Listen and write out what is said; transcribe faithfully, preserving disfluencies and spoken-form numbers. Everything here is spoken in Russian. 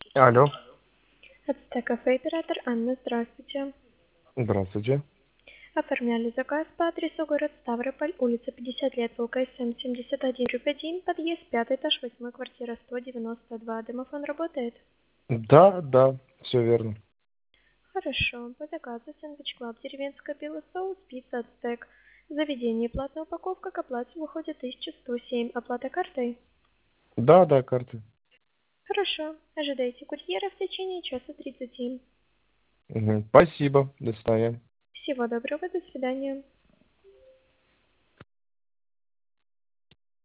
Алло, Ацтек кафе, оператор Анна, здравствуйте. здравствуйте. Оформляли заказ по адресу город Ставрополь, улица пятьдесят лет, ВЛКСМ семьдесят один, один, подъезд пятый этаж, восьмой, квартира сто девяносто два. Домофон работает? Да, да, все верно. Хорошо. По заказу сэндвич клаб, деревенская пиво, соус, пицца, ацтек. Заведение, платная упаковка, к оплате выходит тысяча сто семь. Оплата картой? Да, да, карты. Хорошо. Ожидайте курьера в течение часа тридцати. Мгм. Спасибо, до свидания. Всего доброго, до свидания.